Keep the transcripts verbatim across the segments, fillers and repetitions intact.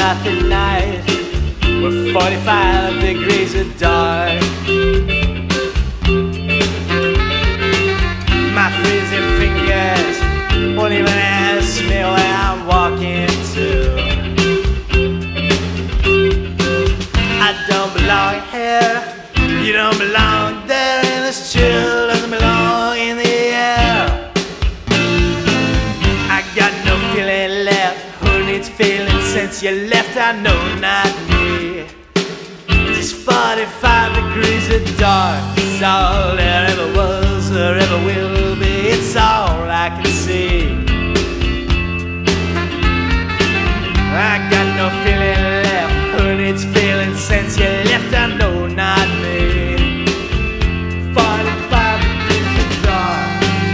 nothing night with forty-five degrees of dark. My freezing fingers won't even ask me where I'm walking to. I don't belong here, you don't belong there, and this chill doesn't belong in the air. I got no feeling left, who needs feeling since you left? I know not me. Just forty-five degrees of dark, it's all there ever was or ever will be, it's all I can see. I got no feeling left, who needs feeling since you left? I know not me. forty-five degrees of dark.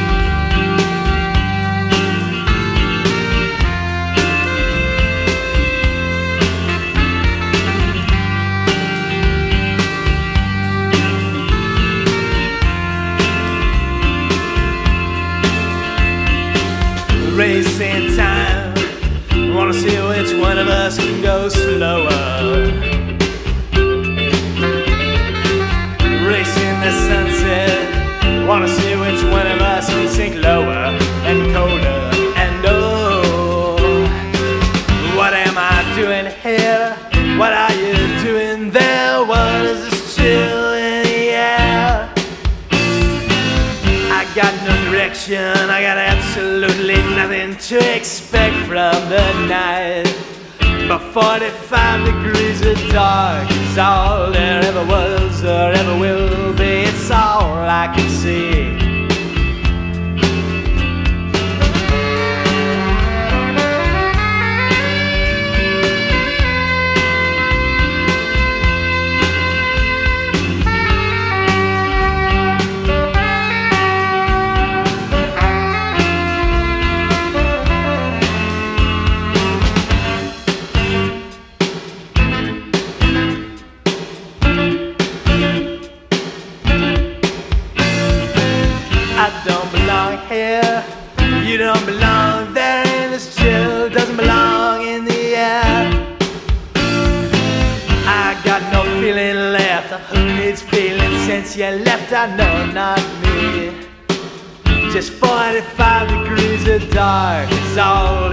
Racing time, wanna see which one of us can go slower. Racing the sunset, wanna see which one of us can sink lower and colder. And oh, what am I doing here? What are you doing there? What is this chill in the air? I got no direction, I got absolutely nothing to expect from the night. But forty-five degrees of dark is all there ever was or ever will be, it's all I can see. I don't belong here, you don't belong there, and this chill doesn't belong in the air. I got no feeling left, who needs feeling since you left? I know not me. Just forty-five degrees of dark is all